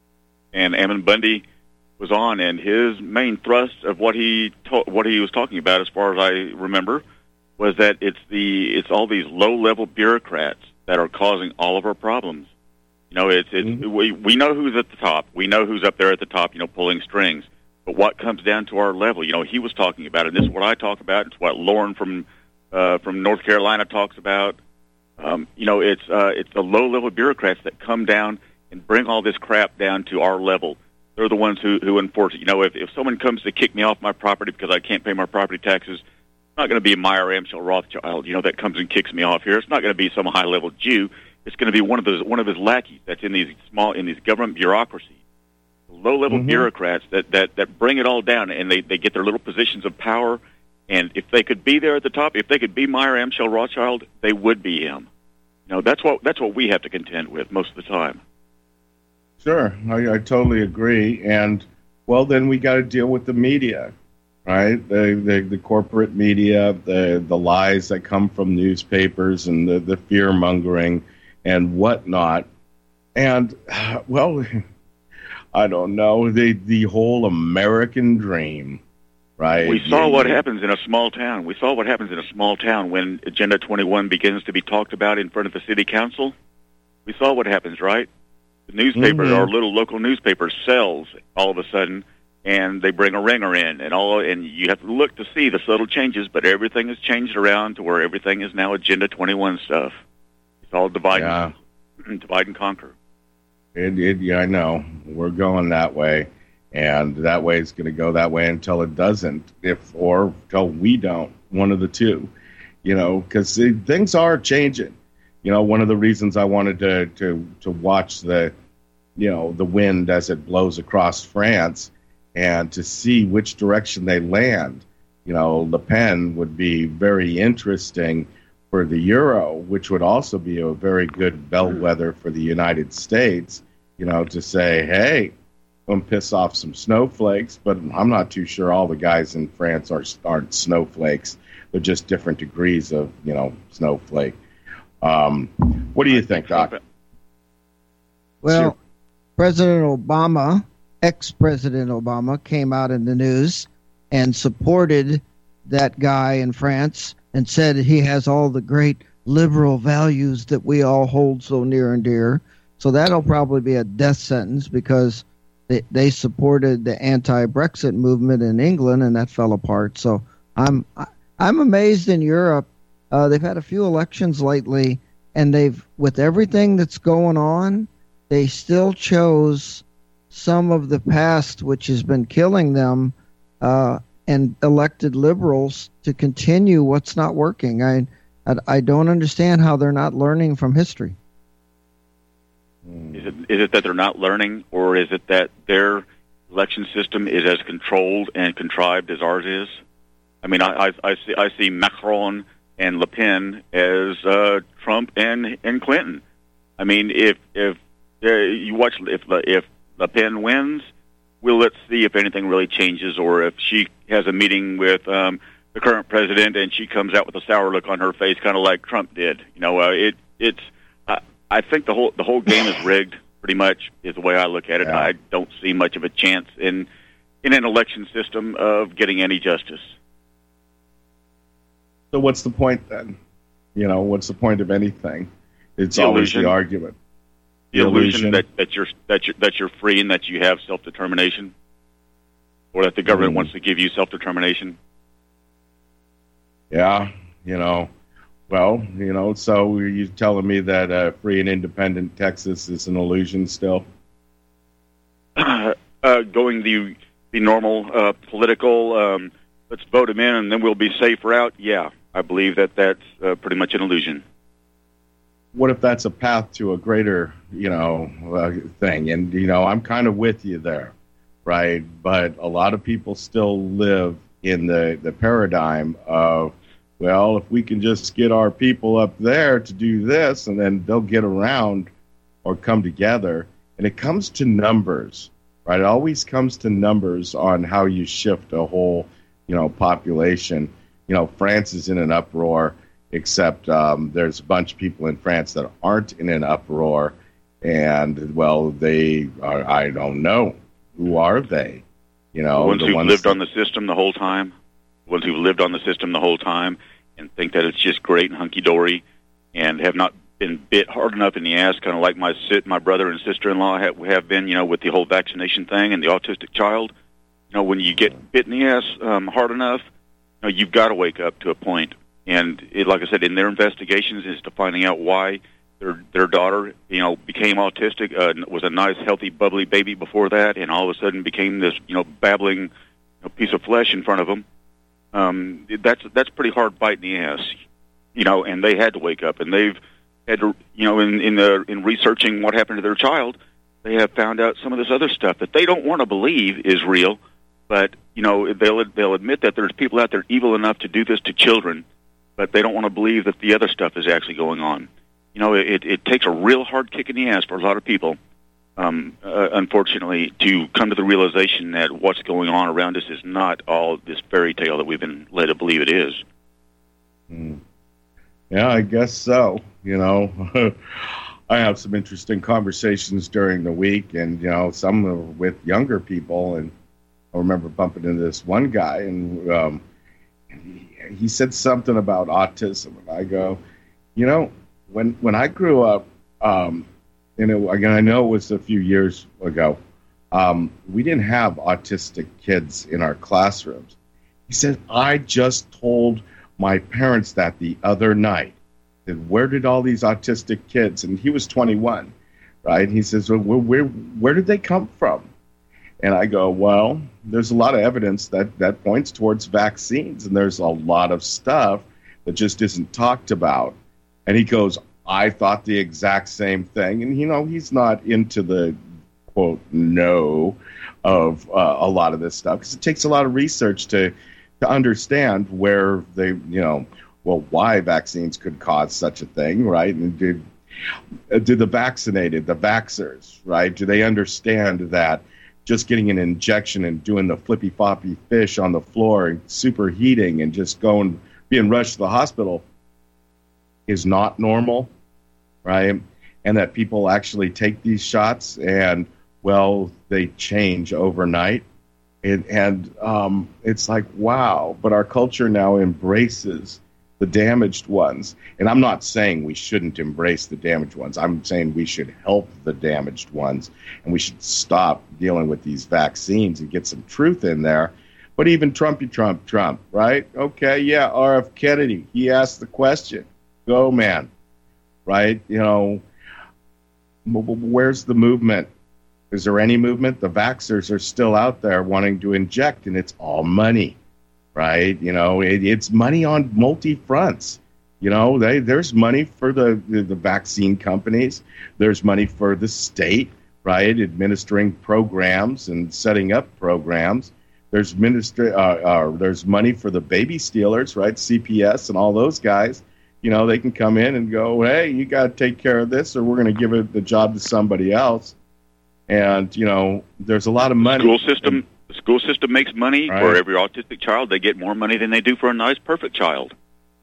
And Ammon Bundy was on, and his main thrust of what he to- what he was talking about, as far as I remember, was that it's the it's all these low-level bureaucrats that are causing all of our problems. You know, it's, it's mm-hmm. we we know who's at the top. We know who's up there at the top, you know, pulling strings. But what comes down to our level? You know, he was talking about it. This is what I talk about. It's what Lauren from uh, from North Carolina talks about. Um, you know, it's uh, it's the low-level bureaucrats that come down and bring all this crap down to our level. They're the ones who, who enforce it. You know, if, if someone comes to kick me off my property because I can't pay my property taxes, it's not going to be Meyer Amschel Rothschild, you know, that comes and kicks me off here. It's not going to be some high-level Jew. It's going to be one of those one of his lackeys that's in these small in these government bureaucracies, low-level mm-hmm. bureaucrats that, that, that bring it all down, and they, they get their little positions of power. And if they could be there at the top, if they could be Meyer Amschel Rothschild, they would be him. You know, that's what that's what we have to contend with most of the time. Sure, I, I totally agree. And, well, then we got to deal with the media, right? The, the the corporate media, the the lies that come from newspapers and the, the fear-mongering and whatnot. And, well, I don't know, the, the whole American dream, right? We saw yeah, what yeah. happens in a small town. We saw what happens in a small town when Agenda twenty-one begins to be talked about in front of the city council. We saw what happens, right? The newspaper, mm-hmm. our little local newspaper, sells all of a sudden, and they bring a ringer in, and all, and you have to look to see the subtle changes. But everything has changed around to where everything is now Agenda twenty-one stuff. It's all divide, yeah. and, divide and conquer. It, it, yeah, I know we're going that way, and that way it's going to go that way until it doesn't, if or until we don't. One of the two, you know, because things are changing. You know, one of the reasons I wanted to, to, to watch the, you know, the wind as it blows across France and to see which direction they land. You know, Le Pen would be very interesting for the Euro, which would also be a very good bellwether for the United States, you know, to say, hey, I'm going to piss off some snowflakes, but I'm not too sure all the guys in France are, aren't snowflakes. They're just different degrees of, you know, snowflake. Um, what do you think, Doc? Well, sure. President Obama, ex-President Obama, came out in the news and supported that guy in France and said he has all the great liberal values that we all hold so near and dear. So that'll probably be a death sentence because they, they supported the anti-Brexit movement in England, and that fell apart. So I'm I'm amazed in Europe. Uh, they've had a few elections lately, and they've, with everything that's going on, they still chose some of the past, which has been killing them, uh, and elected liberals to continue what's not working. I, I, I don't understand how they're not learning from history. Is it, is it that they're not learning, or is it that their election system is as controlled and contrived as ours is? I mean, I, I, I see I see Macron and Le Pen as uh, Trump and and Clinton. I mean, if if uh, you watch if if Le Pen wins, well, let's see if anything really changes, or if she has a meeting with um, the current president and she comes out with a sour look on her face, kind of like Trump did. You know, uh, it it's. Uh, I think the whole the whole game is rigged. Pretty much is the way I look at it. Yeah. I don't see much of a chance in in an election system of getting any justice. So what's the point then? You know, what's the point of anything? It's The always illusion. the argument. The, The illusion, illusion. that, that you're that you're that you're free and that you have self determination, or that the government Mm. wants to give you self determination. Yeah, you know. Well, you know, so are you telling me that uh, free and independent Texas is an illusion still? uh, going the the normal uh, political, um, let's vote him in and then we'll be safe route. Yeah, I believe that that's uh, pretty much an illusion. What if that's a path to a greater, you know, uh, thing? And, you know, I'm kind of with you there, right? But a lot of people still live in the, the paradigm of, well, if we can just get our people up there to do this, and then they'll get around or come together. And it comes to numbers, right? It always comes to numbers on how you shift a whole, you know, population. You know, France is in an uproar, except um, there's a bunch of people in France that aren't in an uproar. And, well, they are, I don't know. Who are they? You know, The ones the who've ones lived that- on the system the whole time, the ones who've lived on the system the whole time and think that it's just great and hunky-dory and have not been bit hard enough in the ass, kind of like my sit, my brother and sister-in-law have, have been, you know, with the whole vaccination thing and the autistic child. You know, when you get bit in the ass um, hard enough, you know, you've got to wake up to a point. And it, like I said, in their investigations is to finding out why their their daughter, you know, became autistic, uh, was a nice, healthy, bubbly baby before that, and all of a sudden became this, you know, babbling you know, piece of flesh in front of them. Um, that's that's a pretty hard bite in the ass, you know. And they had to wake up, and they've had to, you know, in in the in researching what happened to their child, they have found out some of this other stuff that they don't want to believe is real, but you know, they'll they'll admit that there's people out there evil enough to do this to children, but they don't want to believe that the other stuff is actually going on. You know, it it takes a real hard kick in the ass for a lot of people. Um, uh, unfortunately, to come to the realization that what's going on around us is not all this fairy tale that we've been led to believe it is. Hmm. Yeah, I guess so. You know, I have some interesting conversations during the week, and, you know, some are with younger people. And I remember bumping into this one guy, and um, he, he said something about autism. And I go, you know, when when I grew up, um, and it, again, I know it was a few years ago, um, we didn't have autistic kids in our classrooms. He said, I just told my parents that the other night. Said, where did all these autistic kids? And he was twenty-one, right? He says, well, where, where, where did they come from? And I go, well, there's a lot of evidence that, that points towards vaccines, and there's a lot of stuff that just isn't talked about. And he goes, I thought the exact same thing. And, you know, he's not into the, quote, no of uh, a lot of this stuff, because it takes a lot of research to to understand where they, you know, well, why vaccines could cause such a thing, right? And did, did the vaccinated, the vaxxers, right, do they understand that just getting an injection and doing the flippy-floppy fish on the floor and superheating and just going, being rushed to the hospital is not normal, right? And that people actually take these shots and, well, they change overnight. And, and um, it's like, wow. But our culture now embraces the damaged ones. And I'm not saying we shouldn't embrace the damaged ones. I'm saying we should help the damaged ones. And we should stop dealing with these vaccines and get some truth in there. But even Trumpy Trump Trump, right? Okay, yeah, R F Kennedy, he asked the question. Go, man, right? You know, where's the movement? Is there any movement? The vaxxers are still out there wanting to inject, and it's all money. right? You know, it, it's money on multi fronts. You know, they, there's money for the, the, the vaccine companies. There's money for the state, right, administering programs and setting up programs. There's minister, uh, uh, there's money for the baby stealers, right, C P S and all those guys. You know, they can come in and go, hey, you got to take care of this or we're going to give it the job to somebody else. And, you know, there's a lot of money. School system, and, the school system makes money right. for every autistic child. They get more money than they do for a nice, perfect child.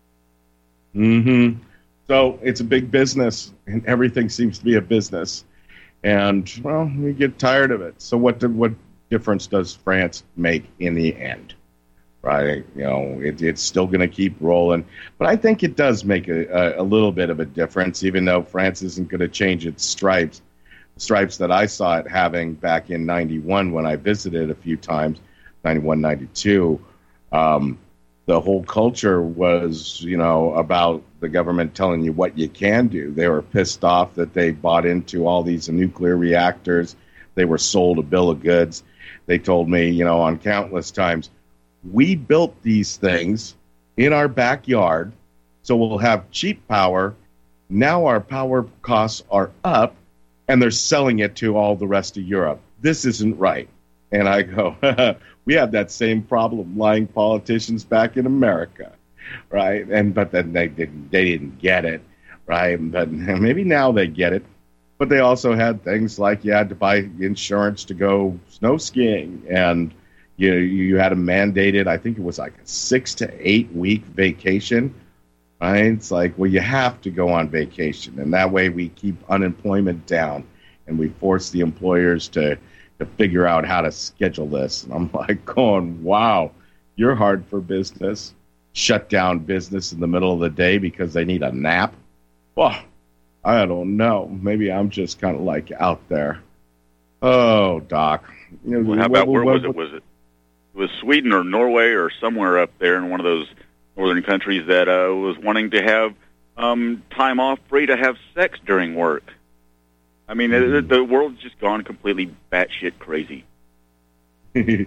Mm-hmm. So it's a big business, and everything seems to be a business. And, well, we get tired of it. So what do, what difference does France make in the end? Right? You know, it, it's still going to keep rolling. But I think it does make a, a, a little bit of a difference, even though France isn't going to change its stripes. The stripes that I saw it having back in ninety-one when I visited a few times, ninety-one, ninety-two, um, the whole culture was, you know, about the government telling you what you can do. They were pissed off that they bought into all these nuclear reactors. They were sold a bill of goods. They told me, you know, on countless times, we built these things in our backyard, so we'll have cheap power. Now our power costs are up, and they're selling it to all the rest of Europe. This isn't right. And I go, we have that same problem, lying politicians back in America, right? And but then they didn't, they didn't get it, right? But maybe now they get it. But they also had things like you had to buy insurance to go snow skiing, and you you had a mandated, I think it was like a six to eight week vacation, right? It's like, well, you have to go on vacation, and that way we keep unemployment down, and we force the employers to. to figure out how to schedule this. And I'm like going, wow, you're hard for business. Shut down business in the middle of the day because they need a nap. Well, I don't know. Maybe I'm just kind of like out there. Oh, Doc. You know, well, how about, what, where what, was it? Was it it was Sweden or Norway or somewhere up there in one of those northern countries that uh, was wanting to have um, time off free to have sex during work. I mean, mm-hmm. the, the world's just gone completely batshit crazy. It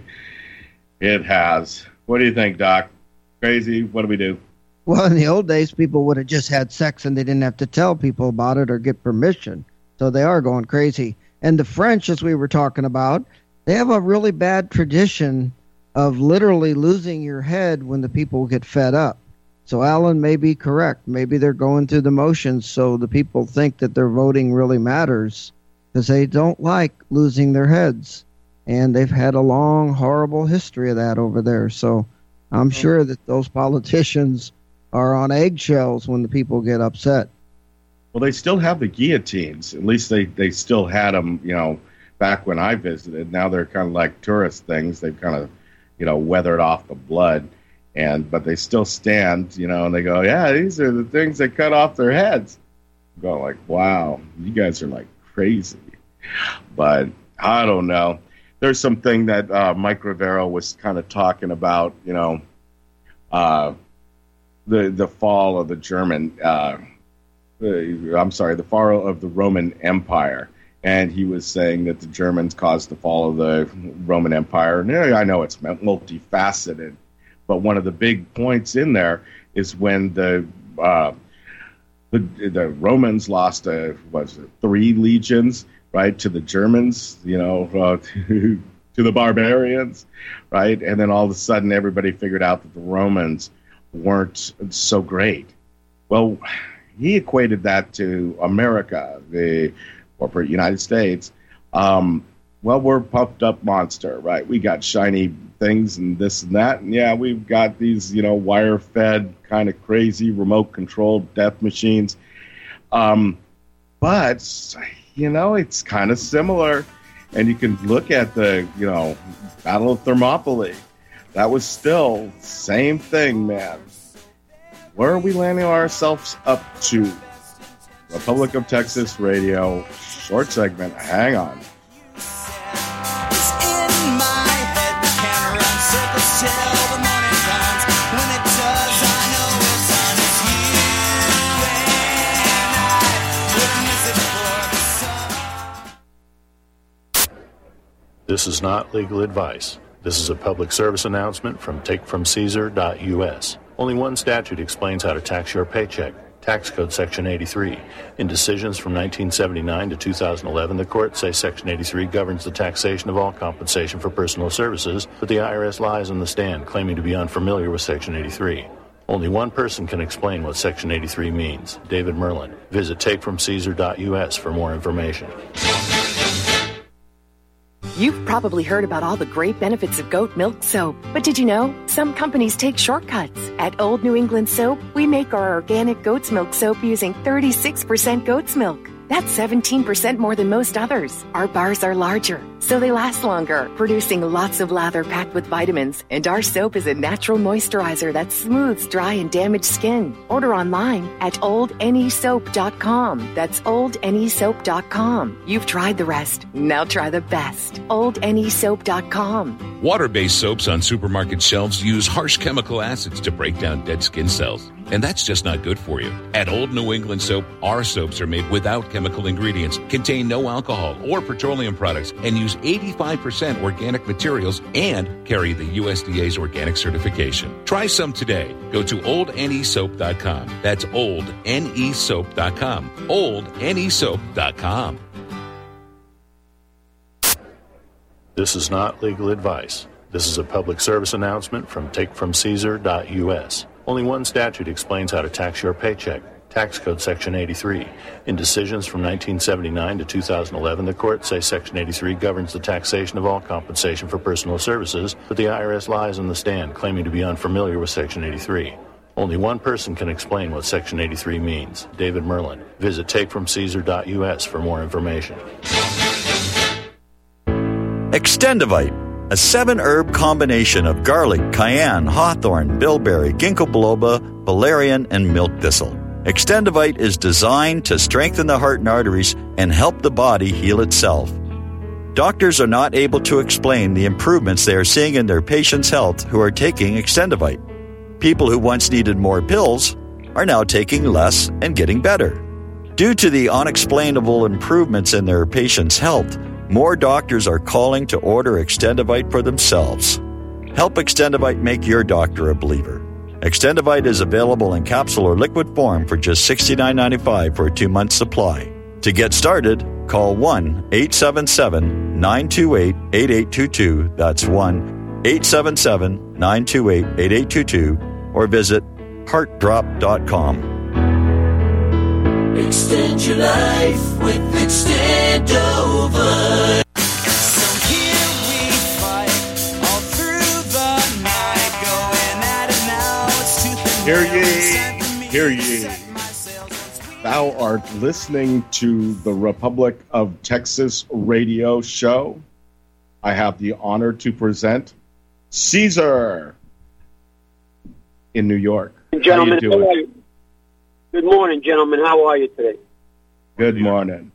has. What do you think, Doc? Crazy? What do we do? Well, in the old days, people would have just had sex and they didn't have to tell people about it or get permission. So they are going crazy. And the French, as we were talking about, they have a really bad tradition of literally losing your head when the people get fed up. So Alan may be correct. Maybe they're going through the motions so the people think that their voting really matters because they don't like losing their heads. And they've had a long, horrible history of that over there. So I'm sure that those politicians are on eggshells when the people get upset. Well, they still have the guillotines. At least they, they still had them, you know, back when I visited. Now they're kind of like tourist things. They've kind of, you know, weathered off the blood. And but they still stand, you know, and they go, yeah, these are the things that cut off their heads. I'm going like, wow, you guys are like crazy. But I don't know. There's something that uh, Mike Rivero was kind of talking about, you know, uh, the the fall of the German, uh, the, I'm sorry, the fall of the Roman Empire. And he was saying that the Germans caused the fall of the Roman Empire. And yeah, I know it's multifaceted. But one of the big points in there is when the uh, the, the Romans lost uh, was it, three legions, right, to the Germans, you know, uh, to, to the barbarians, right, and then all of a sudden everybody figured out that the Romans weren't so great. Well, he equated that to America, the corporate United States. Um, well, we're a puffed up monster, right? We got shiny things and this and that. And yeah, we've got these, you know, wire fed kind of crazy remote controlled death machines. Um, but, you know, it's kind of similar. And you can look at the, you know, Battle of Thermopylae. That was still same thing, man. Where are we landing ourselves up to? Republic of Texas Radio, short segment. Hang on. This is not legal advice. This is a public service announcement from take from caesar dot U S. Only one statute explains how to tax your paycheck. Tax Code Section eighty-three. In decisions from nineteen seventy-nine to two thousand eleven, the courts say Section eighty-three governs the taxation of all compensation for personal services, but the I R S lies on the stand, claiming to be unfamiliar with Section eighty-three. Only one person can explain what Section eighty-three means, David Merlin. Visit take from caesar dot U S for more information. You've probably heard about all the great benefits of goat milk soap, but did you know some companies take shortcuts? At Old New England Soap, we make our organic goat's milk soap using thirty-six percent goat's milk. That's seventeen percent more than most others. Our bars are larger, so they last longer, producing lots of lather packed with vitamins. And our soap is a natural moisturizer that smooths dry and damaged skin. Order online at old n e soap dot com. That's old n e soap dot com. You've tried the rest. Now try the best. old n e soap dot com. Water-based soaps on supermarket shelves use harsh chemical acids to break down dead skin cells. And that's just not good for you. At Old New England Soap, our soaps are made without chemical ingredients, contain no alcohol or petroleum products, and use eighty-five percent organic materials and carry the U S D A's organic certification. Try some today. Go to old n e soap dot com. That's old n e soap dot com. old n e soap dot com. This is not legal advice. This is a public service announcement from take from caesar dot U S. Only one statute explains how to tax your paycheck. Tax Code Section eighty-three. In decisions from nineteen seventy-nine to two thousand eleven, the courts say Section eighty-three governs the taxation of all compensation for personal services, but the I R S lies on the stand, claiming to be unfamiliar with Section eighty-three. Only one person can explain what Section eighty-three means, David Merlin. Visit take from caesar dot U S for more information. Extendivite, a seven-herb combination of garlic, cayenne, hawthorn, bilberry, ginkgo biloba, valerian, and milk thistle. Extendivite is designed to strengthen the heart and arteries and help the body heal itself. Doctors are not able to explain the improvements they are seeing in their patients' health who are taking Extendivite. People who once needed more pills are now taking less and getting better. Due to the unexplainable improvements in their patients' health, more doctors are calling to order Extendivite for themselves. Help Extendivite make your doctor a believer. Extendivite is available in capsule or liquid form for just sixty-nine ninety-five for a two-month supply. To get started, call one eight seven seven nine two eight eight eight two two. That's one eight seven seven nine two eight eight eight two two or visit heart drop dot com. Extend your life with Extendovite. So here we fight all through the night, going at it now. It's tooth and Hear nail. ye, hear ye. Thou art listening to the Republic of Texas radio show. I have the honor to present Caesar in New York. Gentlemen, how you doing? how are you? Good morning, gentlemen. How are you today? Good morning.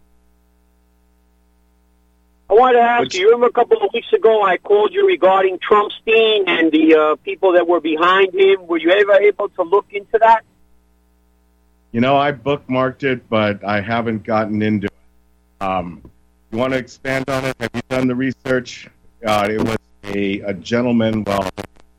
I wanted to ask Which, you, you remember a couple of weeks ago I called you regarding Trumpstein and the uh, people that were behind him. Were you ever able to look into that? You know, I bookmarked it, but I haven't gotten into it. Um, you want to expand on it? Have you done the research? Uh, it was a, a gentleman, well...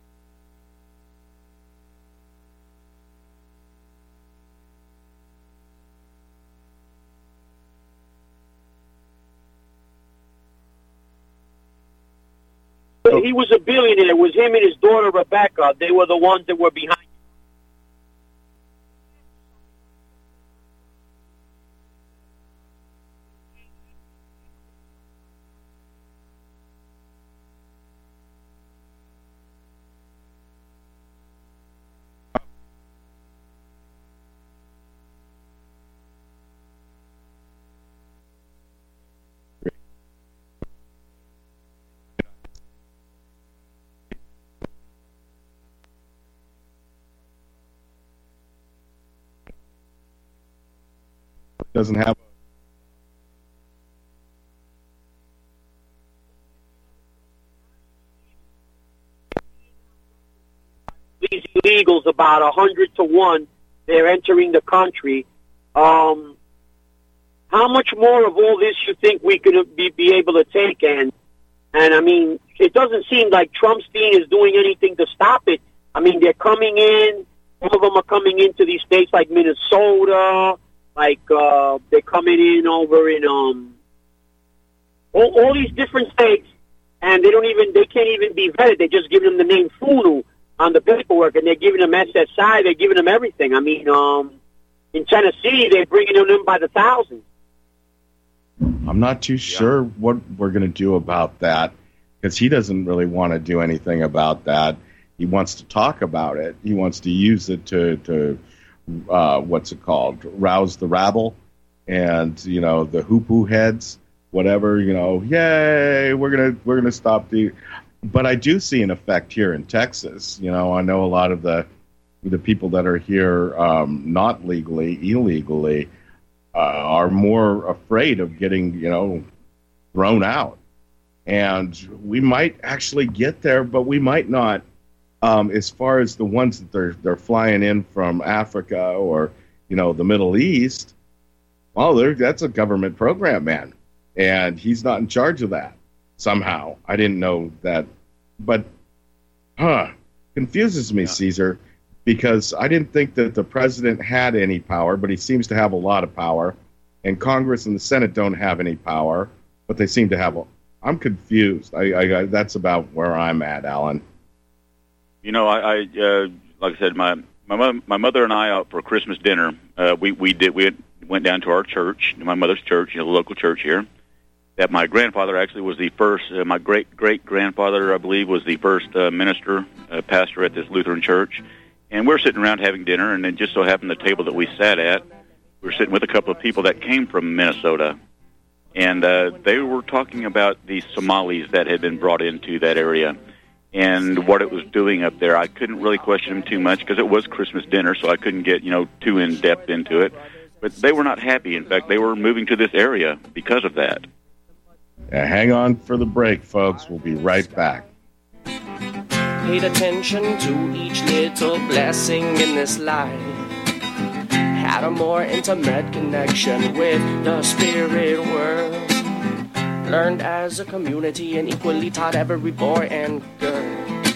He was a billionaire. It was him and his daughter, Rebecca. They were the ones that were behind. Doesn't have These illegals, about a hundred to one, they're entering the country. Um, how much more of all this you think we could be, be able to take? And And, I mean, it doesn't seem like Trumpstein is doing anything to stop it. I mean, they're coming in. Some of them are coming into these states like Minnesota. Like, uh, they're coming in over in um, all, all these different states. And they don't even, they can't even be vetted. They're just giving them the name Funu on the paperwork, and they're giving them S S I. They're giving them everything. I mean, um, in Tennessee, they're bringing them in by the thousands. I'm not too sure what we're going to do about that, because he doesn't really want to do anything about that. He wants to talk about it. He wants to use it to, to uh, what's it called, rouse the rabble and, you know, the hoopoo heads, whatever, you know, yay, we're going to we're gonna stop the... But I do see an effect here in Texas. You know, I know a lot of the the people that are here um, not legally, illegally, uh, are more afraid of getting, you know, thrown out. And we might actually get there, but we might not. Um, as far as the ones that they're they're flying in from Africa or, you know, the Middle East, well, that's a government program, man, and he's not in charge of that. Somehow. I didn't know that. But, huh, confuses me, yeah. Caesar, because I didn't think that the president had any power, but he seems to have a lot of power. And Congress and the Senate don't have any power, but they seem to have a... I'm confused. I, I, I that's about where I'm at, Alan. You know, I, I uh, like I said, my my, mom, my mother and I out for Christmas dinner, uh, we, we did we went down to our church, my mother's church, you know, the local church here. That my grandfather actually was the first, uh, my great-great-grandfather, I believe, was the first uh, minister, uh, pastor at this Lutheran church. And we're sitting around having dinner, and it just so happened the table that we sat at, we were sitting with a couple of people that came from Minnesota. And uh, they were talking about the Somalis that had been brought into that area and what it was doing up there. I couldn't really question them too much because it was Christmas dinner, so I couldn't get, you know, too in-depth into it. But they were not happy. In fact, they were moving to this area because of that. Yeah, hang on for the break, folks. We'll be right back. Paid attention to each little blessing in this life. Had a more intimate connection with the spirit world. Learned as a community and equally taught every boy and girl.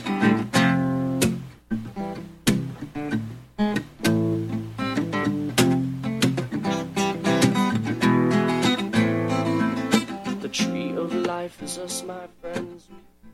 My friends.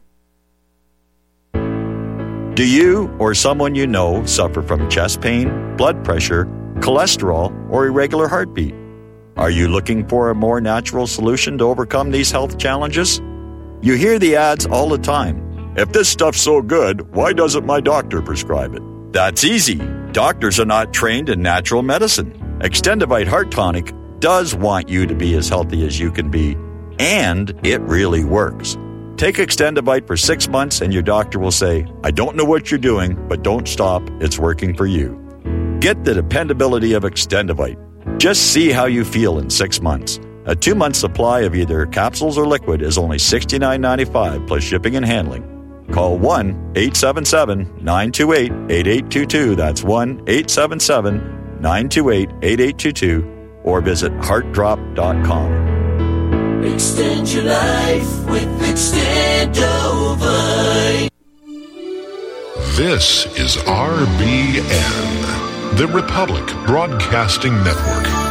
Do you or someone you know suffer from chest pain, blood pressure, cholesterol, or irregular heartbeat? Are you looking for a more natural solution to overcome these health challenges? You hear the ads all the time. If this stuff's so good, why doesn't my doctor prescribe it? That's easy. Doctors are not trained in natural medicine. Extendivite Heart Tonic does want you to be as healthy as you can be. And it really works. Take Extendivite for six months and your doctor will say, I don't know what you're doing, but don't stop. It's working for you. Get the dependability of Extendivite. Just see how you feel in six months. A two-month supply of either capsules or liquid is only sixty-nine ninety-five plus shipping and handling. Call one eight seven seven, nine two eight, eight eight two two. That's one eight seven seven, nine two eight, eight eight two two. Or visit heart drop dot com. Extend your life with Extendovite. This is R B N, the Republic Broadcasting Network.